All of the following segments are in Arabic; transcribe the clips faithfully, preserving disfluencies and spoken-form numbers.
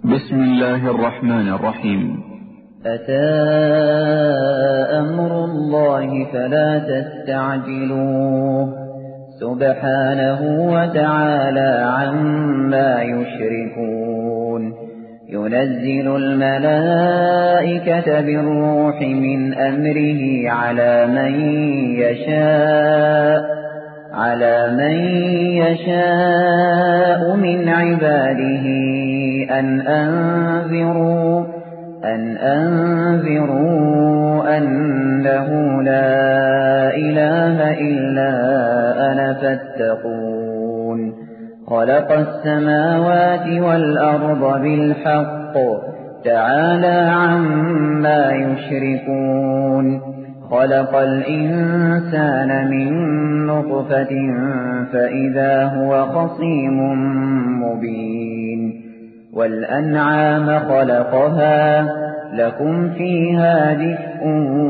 بسم الله الرحمن الرحيم. أتى أمر الله فلا تستعجلوه سبحانه وتعالى عما يشركون. ينزل الملائكة بالروح من أمره على من يشاء على من يشاء من عباده أن أنذروا أن أنذروا أنه لا إله إلا أنا فاتقون. خلق السماوات والأرض بالحق تعالى عما يشركون. خلق الإنسان من نطفة فإذا هو خصيم مبين. والأنعام خلقها لكم فيها دفء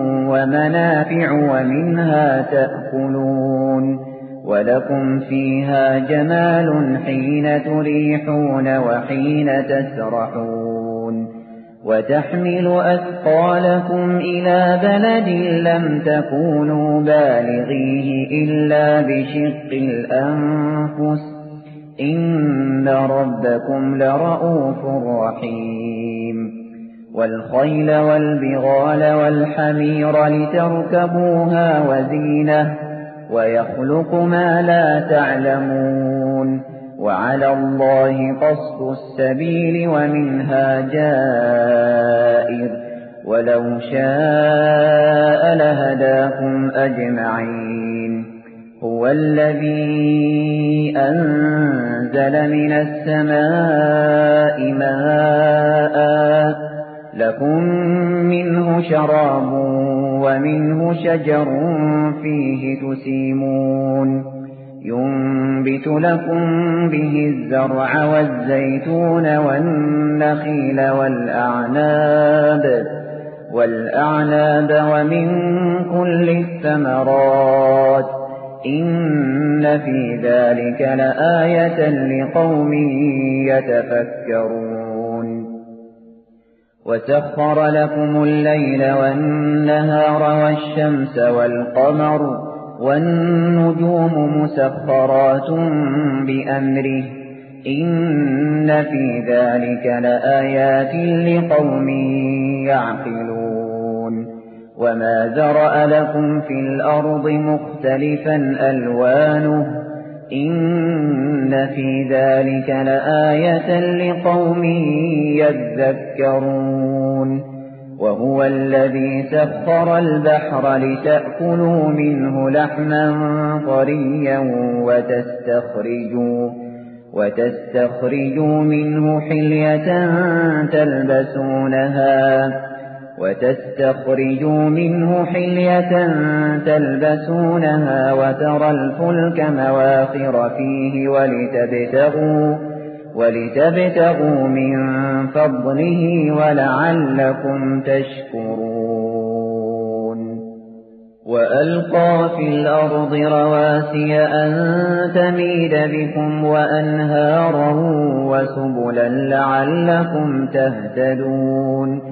ومنافع ومنها تأكلون. ولكم فيها جمال حين تريحون وحين تسرحون. وتحمل أثقالكم إلى بلد لم تكونوا بالغيه إلا بشق الأنفس إن ربكم لرؤوف رحيم. والخيل والبغال والحمير لتركبوها وزينة ويخلق ما لا تعلمون. وعلى الله قصد السبيل ومنها جائر ولو شاء لهداكم أجمعين. هو الذي أنزل من السماء ماء لكم منه شراب ومنه شجر فيه تسيمون. ينبت لكم به الزرع والزيتون والنخيل والأعناب والأعناب ومن كل الثمرات إن في ذلك لآية لقوم يتفكرون. وسخر لكم الليل والنهار والشمس والقمر والنجوم مسخرات بأمره إن في ذلك لآيات لقوم يعقلون. وما ذرأ لكم في الأرض مختلفا ألوانه إن في ذلك لآية لقوم يذكرون. وهو الذي سخر البحر لتأكلوا منه لحما طريا وتستخرجوا, وتستخرجوا منه حلية تلبسونها وتستخرجوا منه حلية تلبسونها وترى الفلك مواخر فيه ولتبتغوا ولتبتغوا من فضله ولعلكم تشكرون. وألقى في الأرض رواسي أن تميد بكم وأنهارا وسبلا لعلكم تهتدون.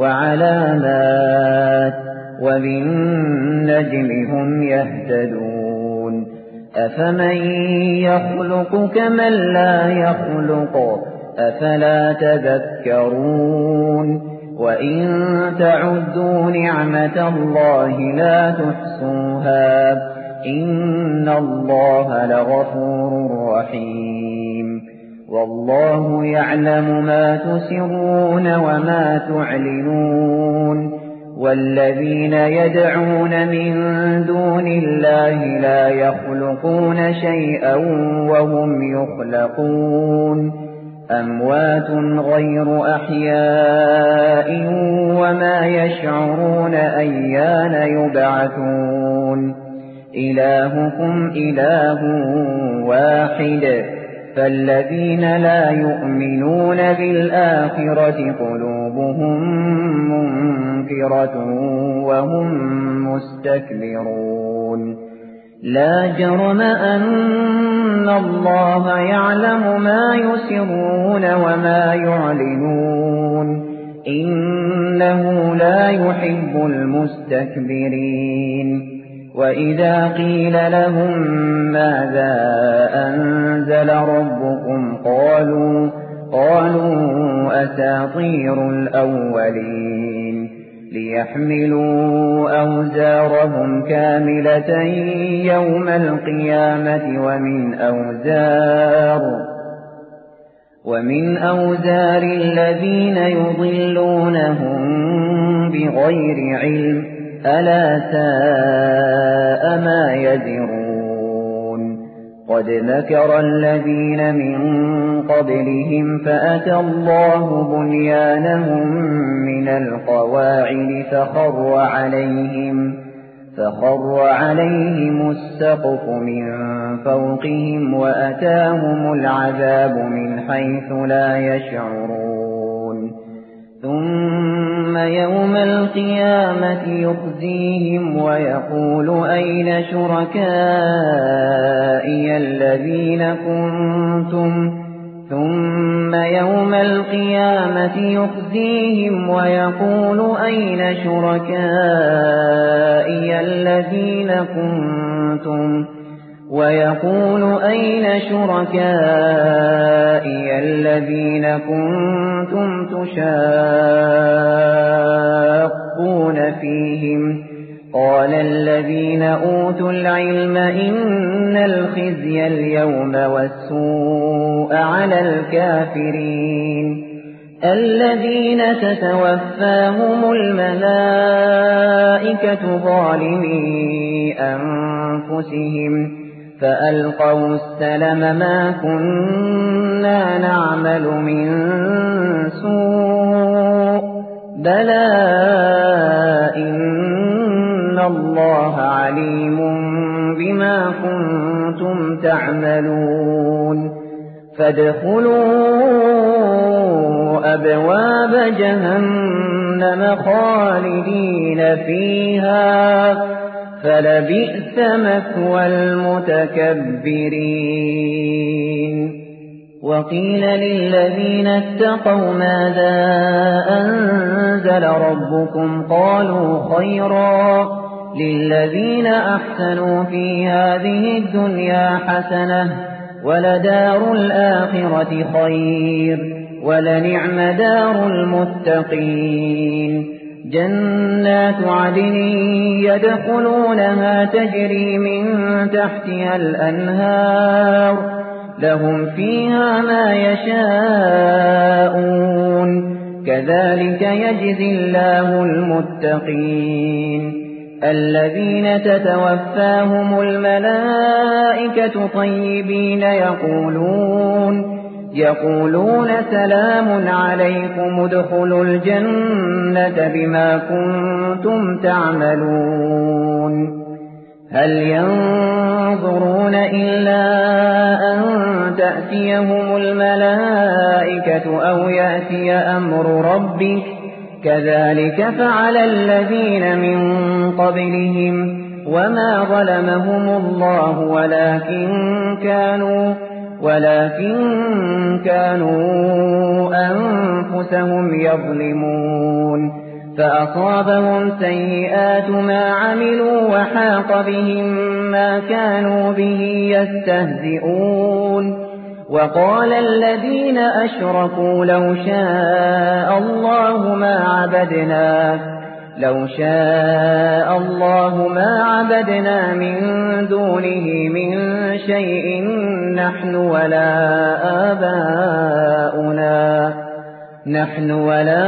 وعلامات وبالنجم هم يهتدون. أفمن يخلق كمن لا يخلق أفلا تذكرون. وإن تعدوا نعمة الله لا تحصوها إن الله لغفور رحيم. والله يعلم ما تسرون وما تعلنون. والذين يدعون من دون الله لا يخلقون شيئا وهم يخلقون. أموات غير أحياء وما يشعرون أيان يبعثون. إلهكم إله واحد فالذين لا يؤمنون بالآخرة قلوبهم منكرة وهم مستكبرون. لا جرم أن الله يعلم ما يسرون وما يعلنون إنه لا يحب المستكبرين وإذا قيل لهم ماذا أنزل ربكم قالوا قالوا أساطير الأولين ليحملوا أوزارهم كاملة يوم القيامة ومن أوزار ومن أوزار الذين يضلونهم بغير علم ألا ساء ما يزرون قد مكر الذين من قبلهم فأتى الله بنيانهم من القواعد فخر عليهم فخر عليهم السقف من فوقهم وأتاهم العذاب من حيث لا يشعرون ثم يوم القيامة يخزيهم ويقول أين شركائي الذين كنتم ثم يوم القيامة يخزيهم ويقول أين شركائي الذين كنتم ويقول أين شركائي الذين كنتم تشاقون فيهم قال الذين أوتوا العلم إن الخزي اليوم والسوء على الكافرين الذين تتوفاهم الملائكة ظالمي أنفسهم فألقوا السلم ما كنا نعمل من سوء بلى إن الله عليم بما كنتم تعملون فادخلوا أبواب جهنم خالدين فيها فلبئس مثوى المتكبرين وقيل للذين اتقوا ماذا أنزل ربكم قالوا خيرا للذين أحسنوا في هذه الدنيا حسنة ولدار الآخرة خير ولنعم دار المتقين جنات عدن يدخلونها تجري من تحتها الأنهار لهم فيها ما يشاءون كذلك يجزي الله المتقين الذين تتوفاهم الملائكة طيبين يقولون يقولون سلام عليكم ادخلوا الجنة بما كنتم تعملون هل ينظرون إلا أن تأتيهم الملائكة أو يأتي أمر ربك كذلك فعل الذين من قبلهم وما ظلمهم الله ولكن كانوا ولكن كانوا أنفسهم يظلمون فأصابهم سيئات ما عملوا وحاق بهم ما كانوا به يستهزئون وقال الذين أشركوا لو شاء الله ما عبدنا لو شاء الله ما عبدنا من دونه من شيء نحن ولا آباؤنا نحن ولا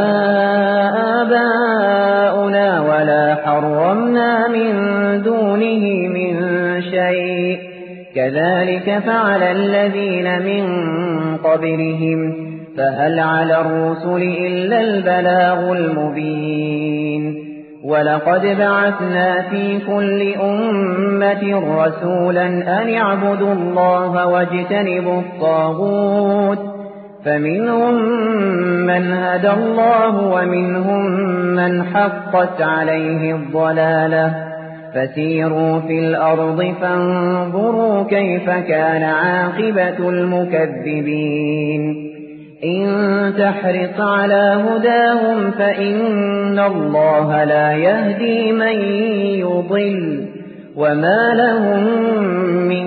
آباؤنا ولا حرمنا من دونه من شيء كذلك فعل الذين من قبلهم فهل على الرسل إلا البلاغ المبين ولقد بعثنا في كل أمة رسولا أن اعبدوا الله واجتنبوا الطاغوت فمنهم من هدى الله ومنهم من حقت عليه الضلالة فسيروا في الأرض فانظروا كيف كان عاقبة المكذبين إن تحرص على هداهم فإن الله لا يهدي من يضل وما لهم من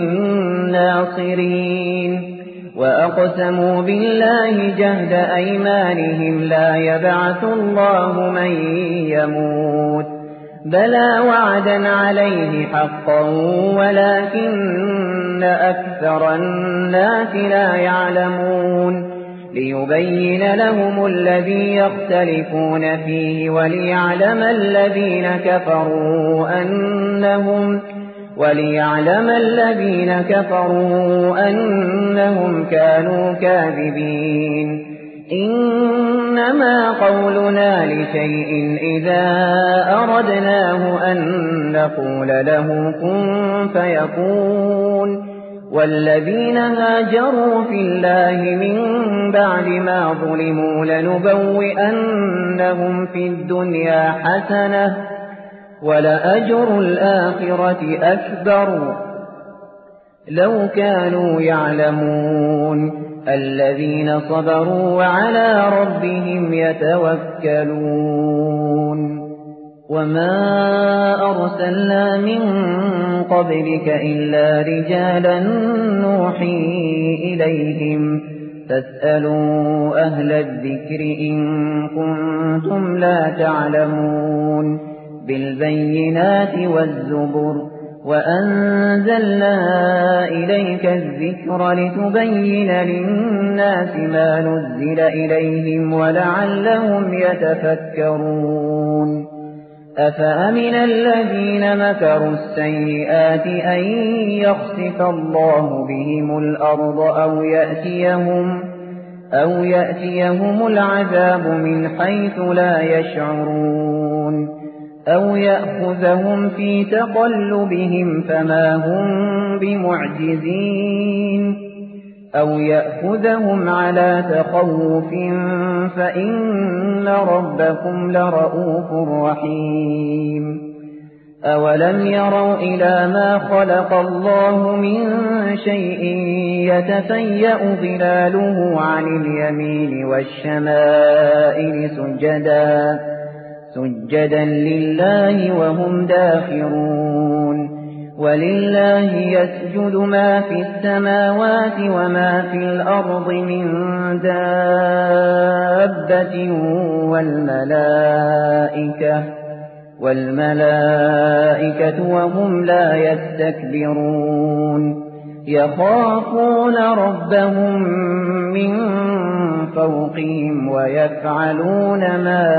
ناصرين وأقسموا بالله جهد أيمانهم لا يبعث الله من يموت بلى وعدا عليه حقا ولكن أكثر الناس لا يعلمون ليبين لهم الذي يختلفون فيه وليعلم الذين كفروا أنهم وليعلم الذين كفروا أنهم كانوا كاذبين إنما قولنا لشيء إذا أردناه أن نقول له كن فيكون والذين هاجروا في الله من بعد ما ظلموا لنبوئنهم في الدنيا حسنة ولأجر الآخرة أكبر لو كانوا يعلمون الذين صبروا وعلى ربهم يتوكلون وما أرسلنا من قبلك إلا رجالا نوحي إليهم فاسألوا أهل الذكر إن كنتم لا تعلمون بالبينات والزبر وأنزلنا إليك الذكر لتبين للناس ما نزل إليهم ولعلهم يتفكرون أفأمن الذين مكروا السيئات أن يخسف الله بهم الأرض أو يأتيهم, أو يأتيهم العذاب من حيث لا يشعرون أو يأخذهم في تقلبهم فما هم بمعجزين أو يأخذهم على تخوف فإن ربكم لرؤوف رحيم أولم يروا إلى ما خلق الله من شيء يتفيأ ظلاله عن اليمين والشمائل سجدا سجدا لله وهم داخرون ولله يسجد ما في السماوات وما في الأرض من دابة والملائكة والملائكة وهم لا يستكبرون يخافون ربهم من فوقهم ويفعلون ما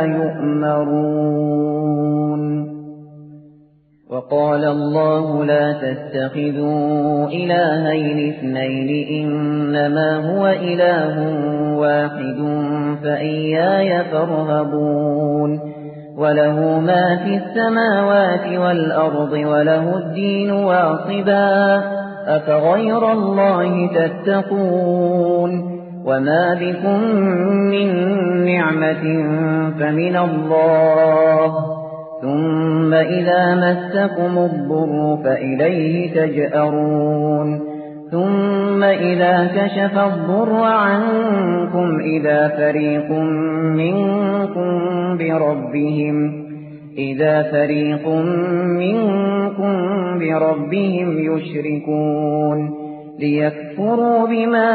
يؤمرون وقال الله لا تتخذوا إلهين اثنين إنما هو إله واحد فإياي فارهبون وله ما في السماوات والأرض وله الدين واصبا أفغير الله تتقون وما بكم من نعمة فمن الله ثم إذا مسكم الضر فإليه تجأرون ثم إذا كشف الضر عنكم إذا فريق منكم بربهم إذا فريق منكم بربهم يشركون ليكفروا بما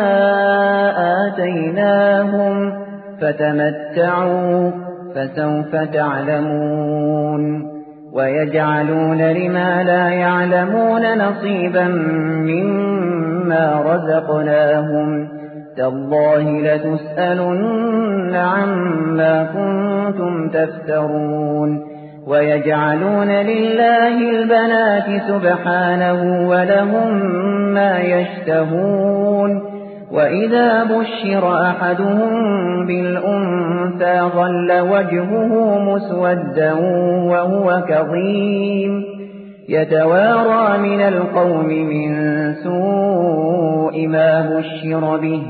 آتيناهم فتمتعوا فسوف تعلمون ويجعلون لما لا يعلمون نصيبا مما رزقناهم تالله لتسألن عما كنتم تفترون ويجعلون لله البنات سبحانه ولهم ما يشتهون وإذا بشر أحدهم بالأنثى ظل وجهه مسودا وهو كظيم يتوارى من القوم من سوء ما بشر به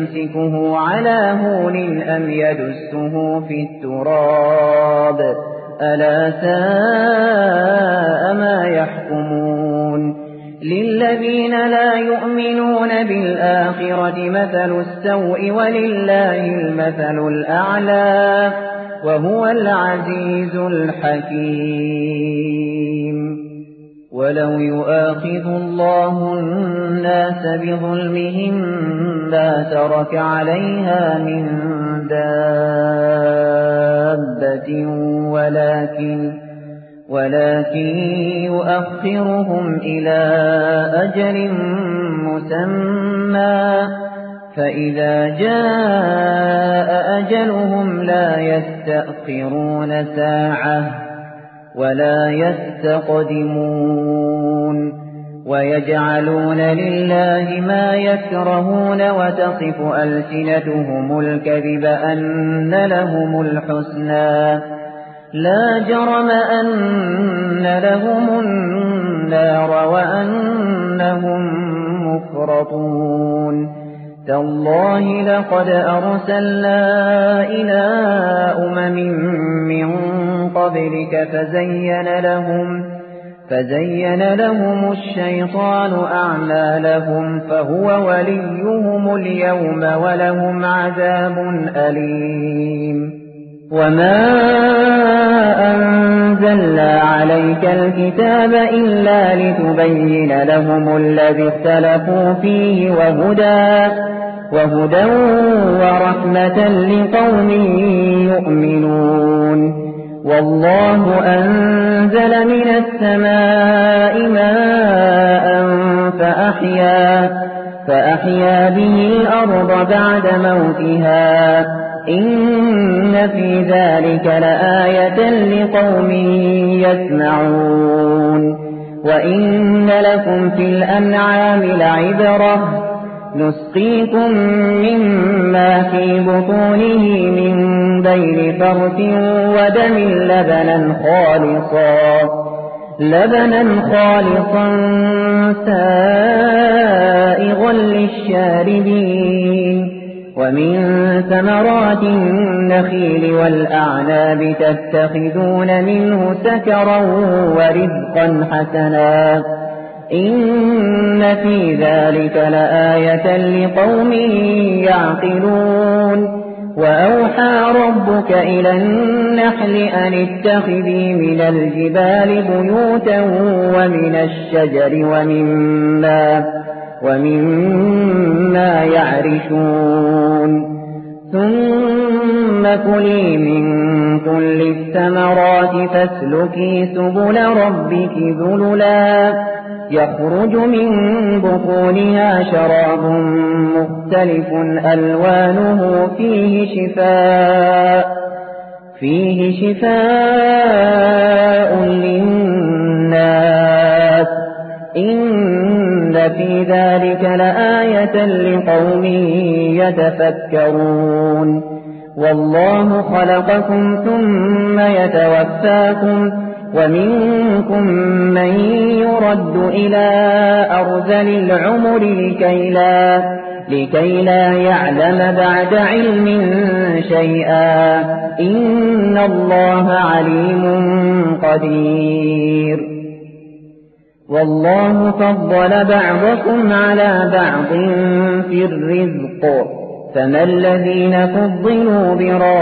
أيمسكه على هون أم يدسه في التراب ألا ساء ما يحكمون للذين لا يؤمنون بالآخرة مثل السوء ولله المثل الأعلى وهو العزيز الحكيم ولو يؤاخذ الله الناس بظلمهم ما ترك عليها من دابة ولكن ولكن يؤخرهم إلى أجل مسمى فإذا جاء أجلهم لا يستأخرون ساعة ولا يستقدمون ويجعلون لله ما يكرهون وتصف ألسنتهم الكذب أن لهم الحسنى لا جرم أن لهم النار وأنهم مفرطون تالله لقد أرسلنا إلى أمم من قبلك فزين لهم فزين لهم الشيطان أعمالهم فهو وليهم اليوم ولهم عذاب أليم وما أنزلنا عليك الكتاب إلا لتبين لهم الذي اختلفوا فيه وهدى وهدى ورحمة لقوم يؤمنون والله أنزل من السماء ماء فأحيا فأحيا به الأرض بعد موتها إن في ذلك لآية لقوم يسمعون وإن لكم في الأنعام لعبرة نسقيكم مما في بطونه من بين فرث ودم لبنا خالصا لبنا خالصا سائغا للشاربين ومن ثمرات النخيل والأعناب تتخذون منه سكرا ورزقا حسنا إن في ذلك لآية لقوم يعقلون وأوحى ربك إلى النحل أن اتخذي من الجبال بيوتا ومن الشجر ومما ومما يعرشون ثم كلي من كل الثمرات فاسلكي سبل ربك ذللا يخرج من بطونها شراب مختلف ألوانه فيه شفاء فيه شفاء للناس إن في ذلك لآية لقوم يتفكرون والله خلقكم ثم يتوفاكم ومنكم من يرد إلى أرذل العمر لكي لا, لكي لا يعلم بعد علم شيئا إن الله عليم قدير والله فضل بعضكم على بعض في الرزق فما الذين فضلوا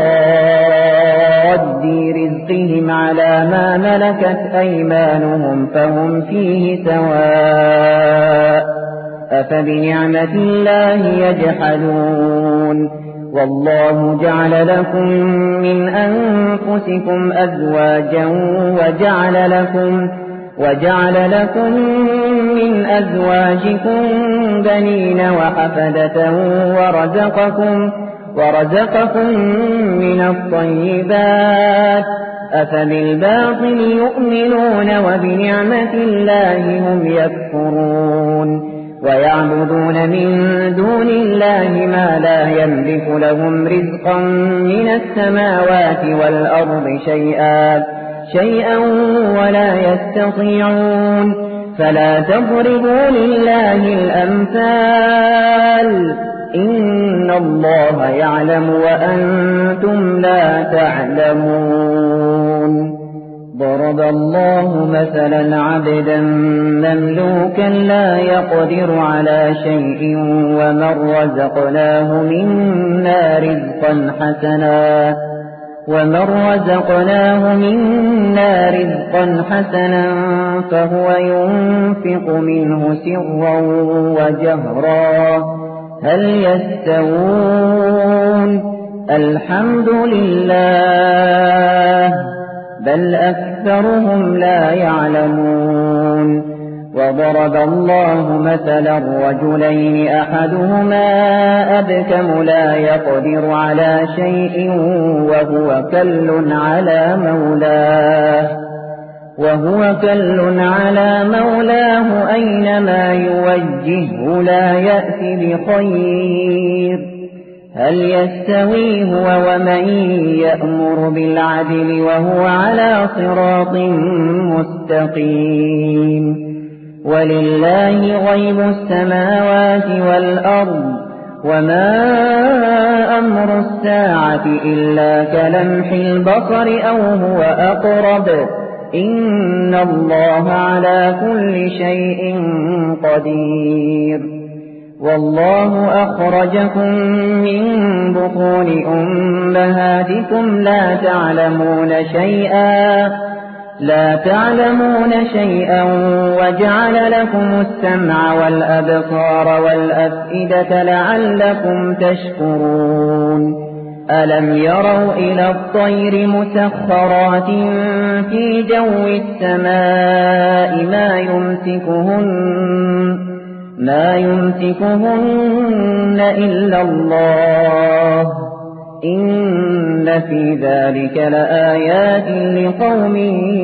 براد رزقهم على ما ملكت أيمانهم فهم فيه سواء أفبنعمة الله يجحدون والله جعل لكم من أنفسكم أزواجا وجعل لكم وجعل لكم من أزواجكم بنين وحفدة ورزقكم ورزقكم من الطيبات أفبالباطل يؤمنون وبنعمة الله هم يكفرون ويعبدون من دون الله ما لا يملك لهم رزقا من السماوات والأرض شيئا شيئا ولا يستطيعون فلا تضربوا لله الأمثال إن الله يعلم وأنتم لا تعلمون ضرب الله مثلا عبدا مملوكا لا يقدر على شيء ومن رزقناه منا رزقا حسنا ومن رزقناه منا رزقا حسنا فهو ينفق منه سرا وجهرا هل يستوون الحمد لله بل أكثرهم لا يعلمون وضرب الله مثلا رجلين أحدهما أبكم لا يقدر على شيء وهو كل على مولاه وهو كل على مولاه أينما يوجهه لا يأتي بخير هل يستوي هو ومن يأمر بالعدل وهو على صراط مستقيم ولله غيب السماوات والأرض وما أمر الساعة إلا كلمح البصر أو هو أقرب إن الله على كل شيء قدير والله أخرجكم من بطون أمهاتكم لا تعلمون شيئا لا تعلمون شيئا وجعل لكم السمع والأبصار والأفئدة لعلكم تشكرون ألم يروا إلى الطير مسخرات في جو السماء ما يمسكهن ما يمسكهن إلا الله إن في ذلك لآيات لقوم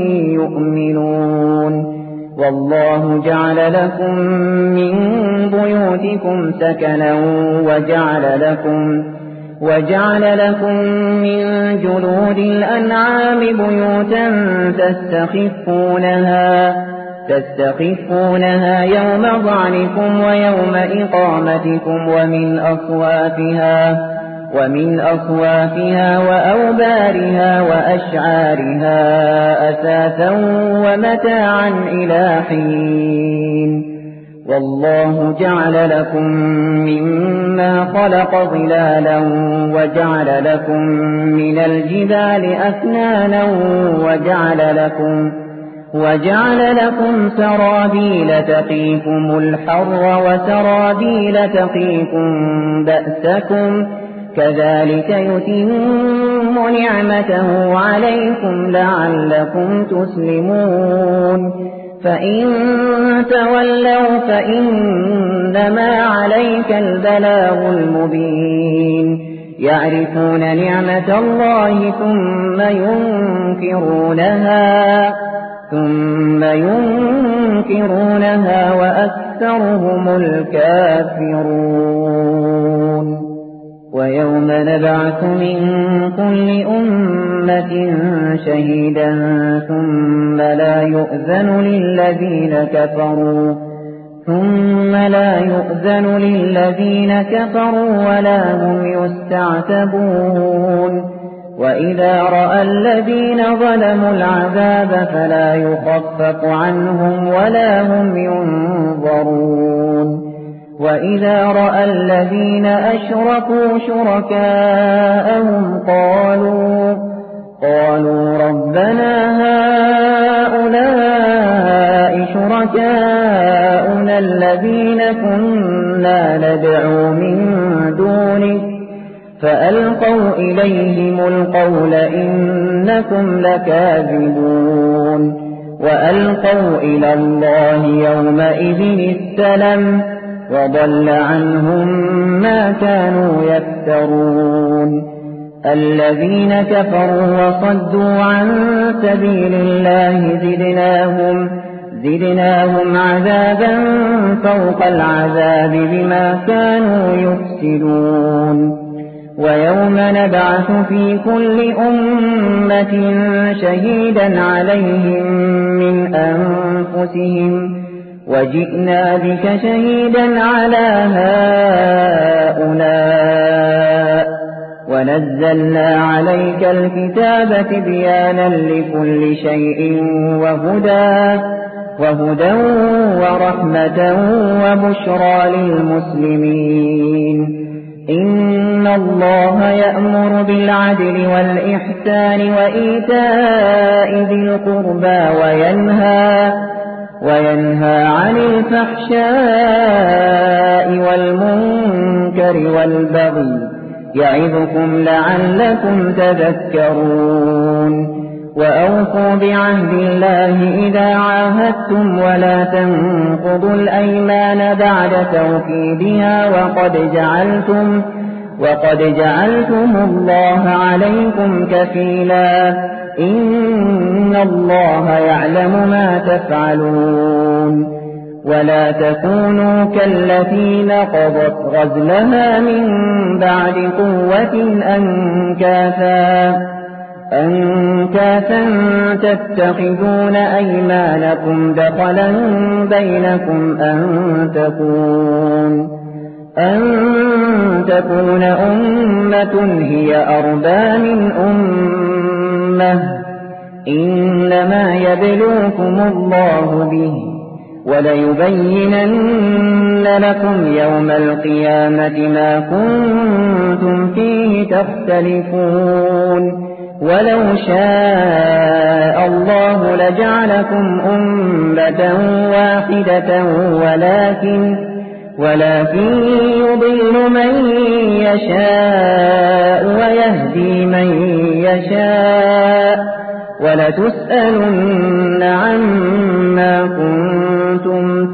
يؤمنون والله جعل لكم من بيوتكم سكنا وجعل لكم وجعل لكم من جلود الأنعام بيوتا تستخفونها تستخفونها يوم ظعنكم ويوم إقامتكم ومن أصوافها ومن أصوافها وأوبارها وأشعارها أثاثا ومتاعا إلى حين والله جعل لكم مما خلق ظلالا وجعل لكم من الجبال أكنانا وجعل لكم وجعل لكم سرابيل تقيكم الحر وسرابيل تقيكم بأسكم كذلك يتم نعمته عليكم لعلكم تسلمون فإن تولوا فإنما عليك البلاغ المبين يعرفون نعمة الله ثم ينكرونها ثم ينكرونها وأكثرهم الكافرون ويوم نبعث من كل أمة شهيدا ثم لا يؤذن للذين كفروا ثم لا يؤذن للذين كفروا ولا هم يستعتبون وإذا رأى الذين ظلموا العذاب فلا يخفف عنهم ولا هم ينظرون وإذا رأى الذين أشركوا شركاءهم قالوا قالوا ربنا هؤلاء شركاؤنا الذين كنا ندعو من دونك فألقوا إليهم القول إنكم لكاذبون وألقوا إلى الله يومئذ السلم وضل عنهم ما كانوا يفترون الذين كفروا وصدوا عن سبيل الله زدناهم زدناهم عذابا فوق العذاب بما كانوا يفسدون ويوم نبعث في كل أمة شهيدا عليهم من أنفسهم وجئنا بك شهيدا على هؤلاء ونزلنا عليك الكتاب تبيانا لكل شيء وهدى وهدى ورحمة وبشرى للمسلمين. إن الله يأمر بالعدل والإحسان وإيتاء ذي القربى وينهى وينهى عن الفحشاء والمنكر والبغي يعظكم لعلكم تذكرون. وأوفوا بعهد الله إذا عاهدتم ولا تنقضوا الأيمان بعد توكيدها وقد جعلتم وقد جعلتم الله عليكم كفيلا. إن الله يعلم ما تفعلون. ولا تكونوا كالتي نقضت غزلها من بعد قوة أنكاثا أنكاثا تتخذون أيمانكم دخلا بينكم أن تكون أن تكون أمة هي أربى من أمة. إنما يبلوكم الله به وليبينن لكم يوم القيامة ما كنتم فيه تختلفون. ولو شاء الله لجعلكم أمة واحدة ولكن ولكن يضل من يشاء ويهدي من يشاء ولتسألن عما كنتم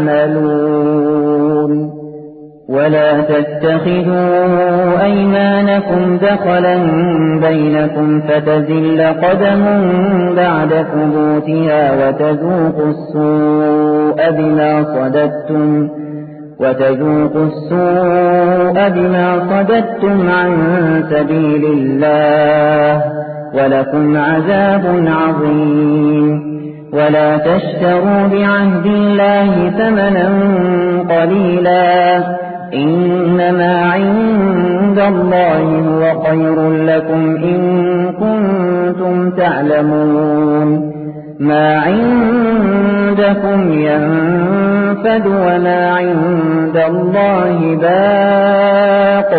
تعملون. ولا تتخذوا أيمانكم دخلا بينكم فتزل قدم بعد ثبوتها وتذوقوا السوء بما صددتم وتذوقوا السوء بما صددتم عن سبيل الله ولكم عذاب عظيم. ولا تشتروا بعهد الله ثمنا قليلا. إنما عند الله هو خير لكم إن كنتم تعلمون. ما عندكم ينفد وما عند الله باق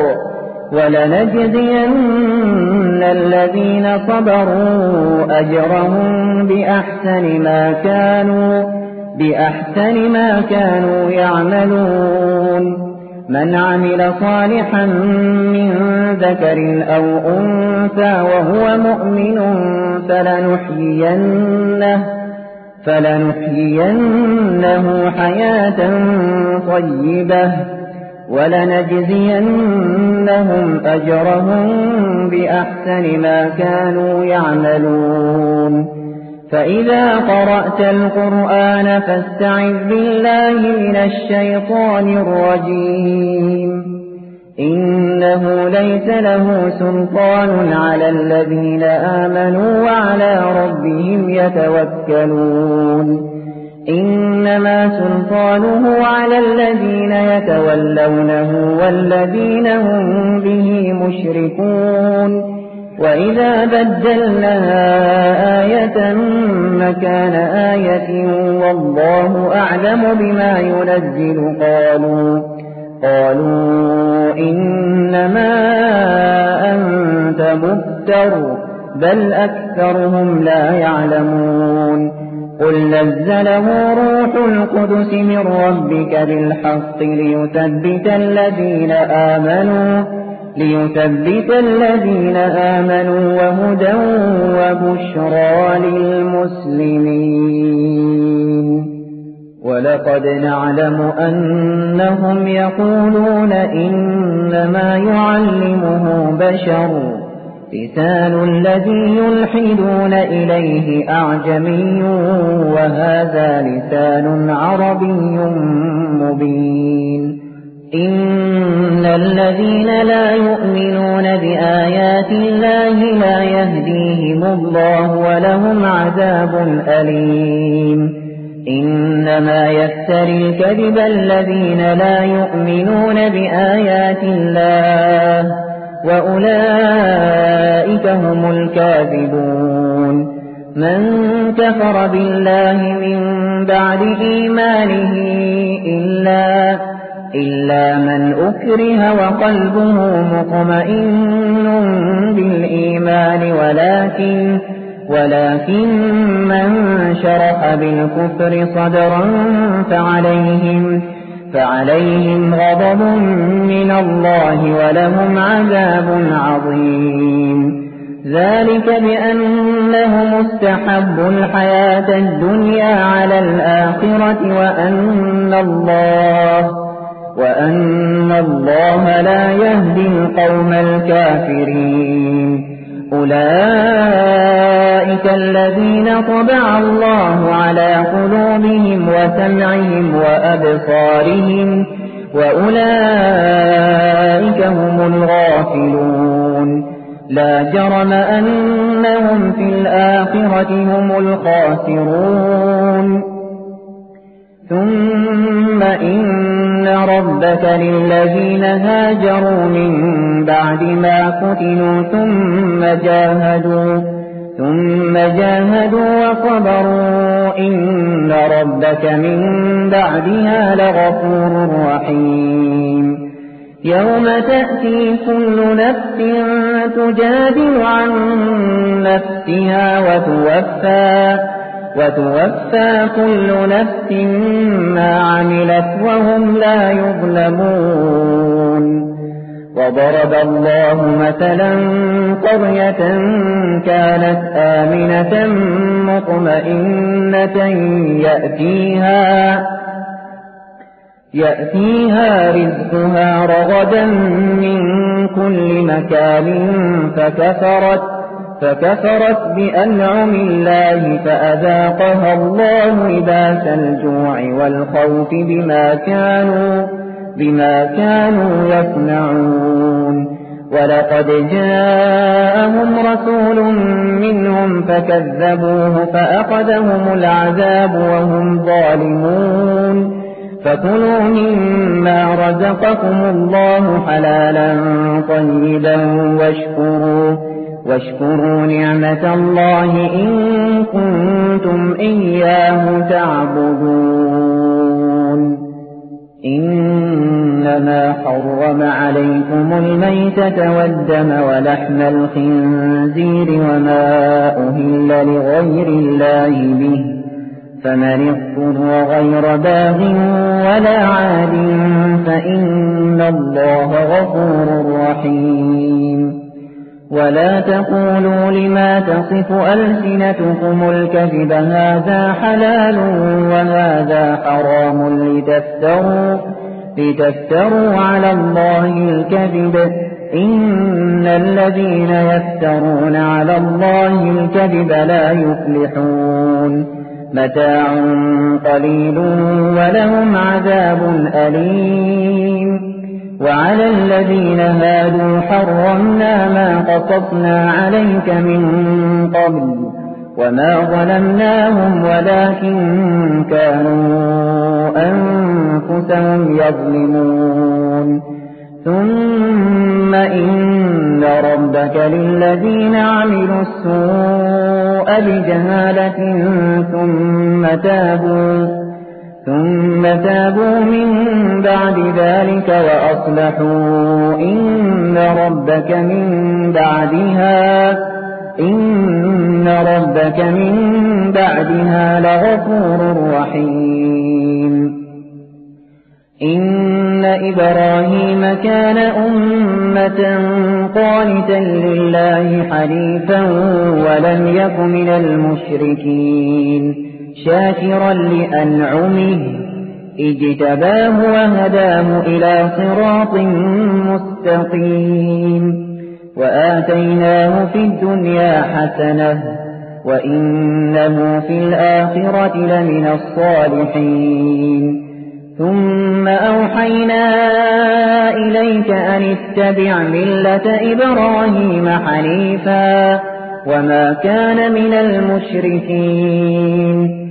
ولنجزين الذين صبروا أجرهم بأحسن ما كانوا بأحسن ما كانوا يعملون. من عمل صالحا من ذكر أو أنثى وهو مؤمن فلنحيينه فلنحيينه حياة طيبة ولنجزينهم أجرهم بأحسن ما كانوا يعملون. فإذا قرأت القرآن فاستعذ بالله من الشيطان الرجيم. إنه ليس له سلطان على الذين آمنوا وعلى ربهم يتوكلون. إنما سلطانه على الذين يتولونه والذين هم به مشركون. وإذا بدلنا آية مكان آية والله أعلم بما ينزل قالوا قالوا إنما أنت مفتر بل أكثرهم لا يعلمون. قل نزله روح القدس من ربك بالحق ليثبت الذين آمنوا ليثبت الذين آمنوا وهدى وبشرى للمسلمين. ولقد نعلم أنهم يقولون إنما يعلمه بشر لسان الذي يلحدون إليه أعجمي وهذا لسان عربي مبين. إن الذين لا يؤمنون بآيات الله لا يهديهم الله ولهم عذاب أليم. إنما يفتري الكذب الذين لا يؤمنون بآيات الله وأولئك هم الكاذبون. من كفر بالله من بعد إيمانه إلا, إلا من أكره وقلبه مطمئن بالإيمان ولكن, ولكن من شرح بالكفر صدرا فعليهم, فعليهم غضب من الله ولهم عذاب عظيم. ذلك بأنهم استحبوا الحياة الدنيا على الآخرة وأن الله, وأن الله لا يهدي القوم الكافرين. أولئك الذين طبع الله على قلوبهم وسمعهم وأبصارهم وأولئك هم الغافلون. لا جرم أنهم في الآخرة هم الخاسرون. ثم إن ربك للذين هاجروا من بعد ما فتنوا ثم جاهدوا, ثم جاهدوا وصبروا إن ربك من بعدها لغفور رحيم. يوم تأتي كل نفس تجادل عن نفسها وتوفى, وتوفى كل نفس ما عملت وهم لا يظلمون. وضرب الله مثلا قرية كانت آمنة مطمئنة يأتيها, يأتيها رزقها رغدا من كل مكان فكفرت, فكفرت بأنعم الله فأذاقها الله لباس الجوع والخوف بما كانوا, بما كانوا يصنعون. ولقد جاءهم رسول منهم فكذبوه فأخذهم العذاب وهم ظالمون. فكلوا مما رزقكم الله حلالا طيبا واشكروا, واشكروا نعمة الله إن كنتم إياه تعبدون. إنما حرم عليكم الميتة والدم ولحم الخنزير وما أهل لغير الله به, فمن اضطر غير باغ ولا عاد فإن الله غفور رحيم. ولا تقولوا لما تصف ألسنتكم الكذب هذا حلال وهذا حرام لتفتروا, لتفتروا على الله الكذب. إن الذين يفترون على الله الكذب لا يفلحون. متاع قليل ولهم عذاب أليم. وعلى الذين هادوا حرمنا ما قصصنا عليك من قبل وما ظلمناهم ولكن كانوا أنفسهم يظلمون. ثم إن ربك للذين عملوا السوء بجهالة ثم تابوا ثم تابوا من بعد ذلك وأصلحوا إن ربك من بعدها إن ربك من بعدها لغفور رحيم. إن إبراهيم كان أمة قانتا لله حنيفا ولم يك من المشركين شاكرا لأنعمه اجتباه وهداه إلى صراط مستقيم. وآتيناه في الدنيا حسنة وإنه في الآخرة لمن الصالحين. ثم أوحينا إليك أن اتبع ملة إبراهيم حنيفا وما كان من المشركين.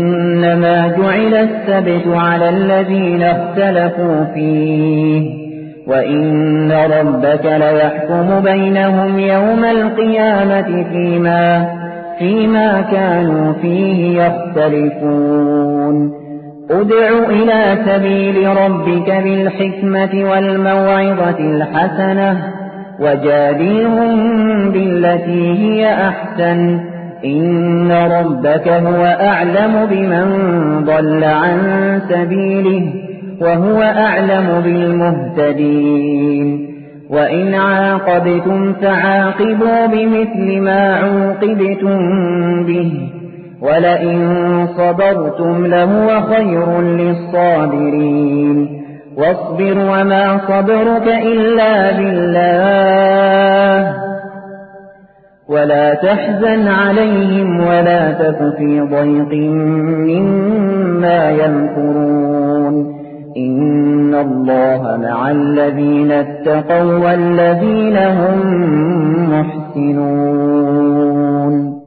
إنما جعل السبت على الذين اختلفوا فيه وإن ربك ليحكم بينهم يوم القيامة فيما, فيما كانوا فيه يختلفون ادع إلى سبيل ربك بالحكمة والموعظة الحسنة وجادلهم بالتي هي أحسن إن ربك هو أعلم بمن ضل عن سبيله وهو أعلم بالمهتدين وإن عاقبتم فعاقبوا بمثل ما عوقبتم به ولئن صبرتم لهو خير للصابرين واصبر وما صبرك إلا بالله ولا تحزن عليهم ولا تك في ضيق مما يمكرون إن الله مع الذين اتقوا والذين هم محسنون.